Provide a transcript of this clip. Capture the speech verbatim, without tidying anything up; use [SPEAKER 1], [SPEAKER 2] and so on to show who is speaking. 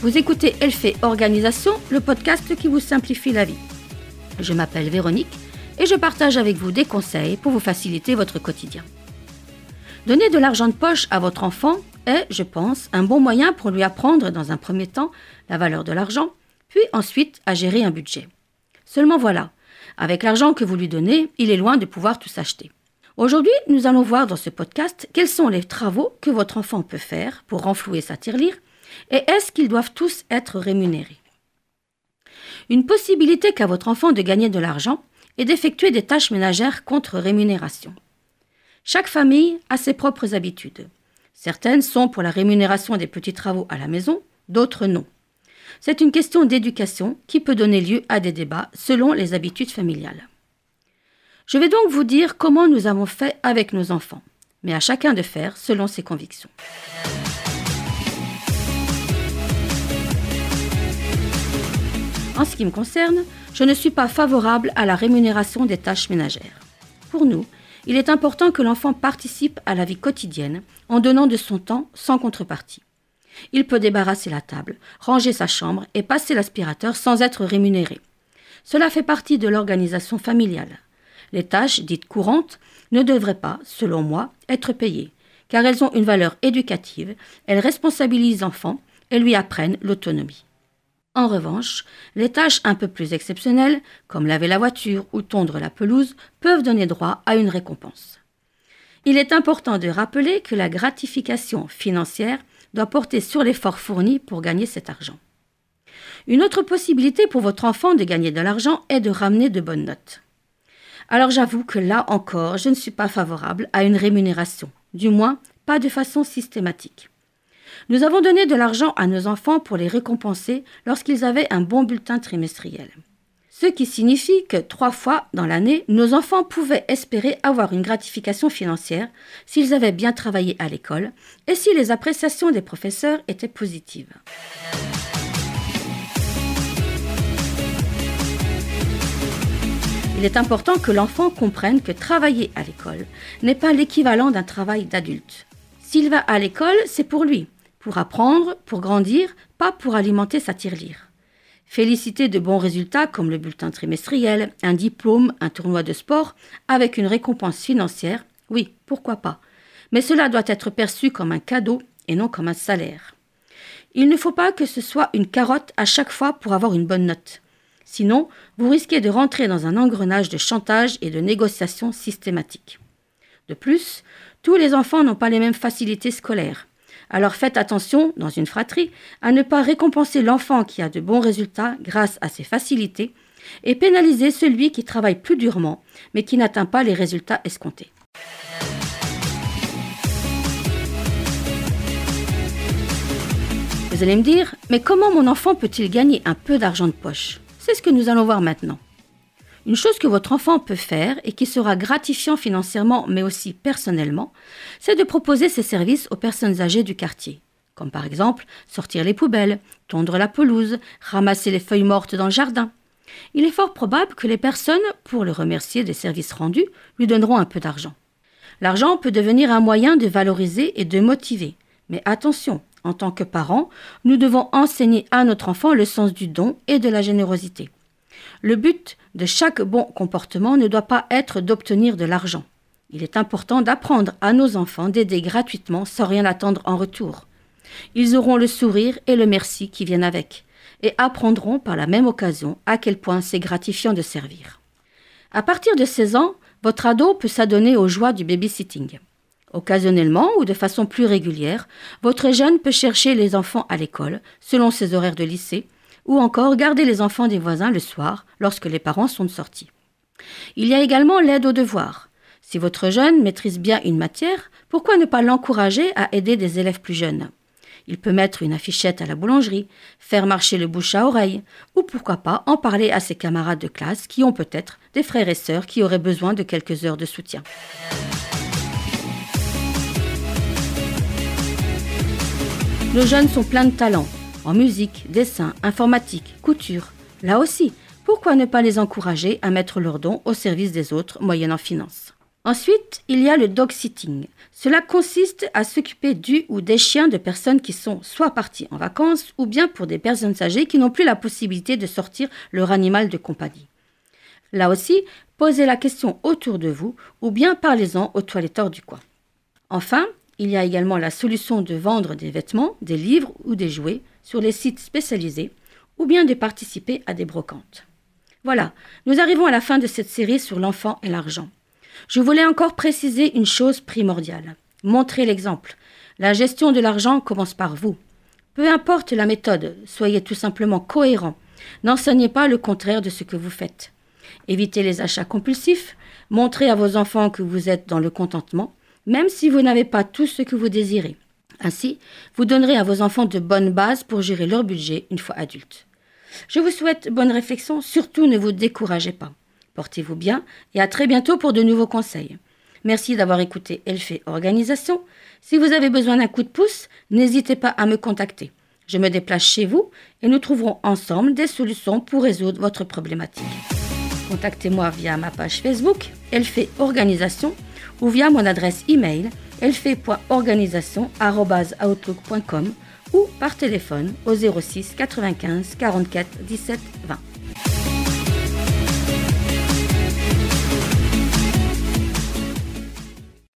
[SPEAKER 1] Vous écoutez Elle fait Organisation, le podcast qui vous simplifie la vie. Je m'appelle Véronique et je partage avec vous des conseils pour vous faciliter votre quotidien. Donner de l'argent de poche à votre enfant est, je pense, un bon moyen pour lui apprendre dans un premier temps la valeur de l'argent, puis ensuite à gérer un budget. Seulement voilà, avec l'argent que vous lui donnez, il est loin de pouvoir tout s'acheter. Aujourd'hui, nous allons voir dans ce podcast quels sont les travaux que votre enfant peut faire pour renflouer sa tirelire et est-ce qu'ils doivent tous être rémunérés. Une possibilité qu'a votre enfant de gagner de l'argent est d'effectuer des tâches ménagères contre rémunération. Chaque famille a ses propres habitudes. Certaines sont pour la rémunération des petits travaux à la maison, d'autres non. C'est une question d'éducation qui peut donner lieu à des débats selon les habitudes familiales. Je vais donc vous dire comment nous avons fait avec nos enfants, mais à chacun de faire selon ses convictions. En ce qui me concerne, je ne suis pas favorable à la rémunération des tâches ménagères. Pour nous, il est important que l'enfant participe à la vie quotidienne en donnant de son temps sans contrepartie. Il peut débarrasser la table, ranger sa chambre et passer l'aspirateur sans être rémunéré. Cela fait partie de l'organisation familiale. Les tâches dites courantes ne devraient pas, selon moi, être payées, car elles ont une valeur éducative, elles responsabilisent l'enfant et lui apprennent l'autonomie. En revanche, les tâches un peu plus exceptionnelles, comme laver la voiture ou tondre la pelouse, peuvent donner droit à une récompense. Il est important de rappeler que la gratification financière doit porter sur l'effort fourni pour gagner cet argent. Une autre possibilité pour votre enfant de gagner de l'argent est de ramener de bonnes notes. Alors j'avoue que là encore, je ne suis pas favorable à une rémunération, du moins pas de façon systématique. Nous avons donné de l'argent à nos enfants pour les récompenser lorsqu'ils avaient un bon bulletin trimestriel. Ce qui signifie que trois fois dans l'année, nos enfants pouvaient espérer avoir une gratification financière s'ils avaient bien travaillé à l'école et si les appréciations des professeurs étaient positives. Il est important que l'enfant comprenne que travailler à l'école n'est pas l'équivalent d'un travail d'adulte. S'il va à l'école, c'est pour lui, pour apprendre, pour grandir, pas pour alimenter sa tirelire. Féliciter de bons résultats comme le bulletin trimestriel, un diplôme, un tournoi de sport, avec une récompense financière, oui, pourquoi pas. Mais cela doit être perçu comme un cadeau et non comme un salaire. Il ne faut pas que ce soit une carotte à chaque fois pour avoir une bonne note. Sinon, vous risquez de rentrer dans un engrenage de chantage et de négociations systématiques. De plus, tous les enfants n'ont pas les mêmes facilités scolaires. Alors faites attention, dans une fratrie, à ne pas récompenser l'enfant qui a de bons résultats grâce à ses facilités et pénaliser celui qui travaille plus durement, mais qui n'atteint pas les résultats escomptés. Vous allez me dire, mais comment mon enfant peut-il gagner un peu d'argent de poche ? C'est ce que nous allons voir maintenant. Une chose que votre enfant peut faire et qui sera gratifiant financièrement mais aussi personnellement, c'est de proposer ses services aux personnes âgées du quartier. Comme par exemple sortir les poubelles, tondre la pelouse, ramasser les feuilles mortes dans le jardin. Il est fort probable que les personnes, pour le remercier des services rendus, lui donneront un peu d'argent. L'argent peut devenir un moyen de valoriser et de motiver. Mais attention, en tant que parents, nous devons enseigner à notre enfant le sens du don et de la générosité. Le but de chaque bon comportement ne doit pas être d'obtenir de l'argent. Il est important d'apprendre à nos enfants d'aider gratuitement sans rien attendre en retour. Ils auront le sourire et le merci qui viennent avec et apprendront par la même occasion à quel point c'est gratifiant de servir. À partir de seize ans, votre ado peut s'adonner aux joies du babysitting. Occasionnellement ou de façon plus régulière, votre jeune peut chercher les enfants à l'école, selon ses horaires de lycée, ou encore garder les enfants des voisins le soir, lorsque les parents sont sortis. Il y a également l'aide aux devoirs. Si votre jeune maîtrise bien une matière, pourquoi ne pas l'encourager à aider des élèves plus jeunes ? Il peut mettre une affichette à la boulangerie, faire marcher le bouche à oreille, ou pourquoi pas en parler à ses camarades de classe qui ont peut-être des frères et sœurs qui auraient besoin de quelques heures de soutien. Nos jeunes sont pleins de talents, en musique, dessin, informatique, couture. Là aussi, pourquoi ne pas les encourager à mettre leurs dons au service des autres, moyennant finance ? Ensuite, il y a le dog-sitting. Cela consiste à s'occuper du ou des chiens de personnes qui sont soit parties en vacances ou bien pour des personnes âgées qui n'ont plus la possibilité de sortir leur animal de compagnie. Là aussi, posez la question autour de vous ou bien parlez-en au toiletteur du coin. Enfin, il y a également la solution de vendre des vêtements, des livres ou des jouets sur les sites spécialisés ou bien de participer à des brocantes. Voilà, nous arrivons à la fin de cette série sur l'enfant et l'argent. Je voulais encore préciser une chose primordiale. Montrez l'exemple. La gestion de l'argent commence par vous. Peu importe la méthode, soyez tout simplement cohérent. N'enseignez pas le contraire de ce que vous faites. Évitez les achats compulsifs. Montrez à vos enfants que vous êtes dans le contentement, même si vous n'avez pas tout ce que vous désirez. Ainsi, vous donnerez à vos enfants de bonnes bases pour gérer leur budget une fois adultes. Je vous souhaite bonne réflexion, surtout ne vous découragez pas. Portez-vous bien et à très bientôt pour de nouveaux conseils. Merci d'avoir écouté Elle fait organisation. Si vous avez besoin d'un coup de pouce, n'hésitez pas à me contacter. Je me déplace chez vous et nous trouverons ensemble des solutions pour résoudre votre problématique. Contactez-moi via ma page Facebook Elle fait organisation ou via mon adresse email elfait point organisation arobase outlook point com ou par téléphone au zéro six quatre-vingt-quinze quarante-quatre dix-sept vingt.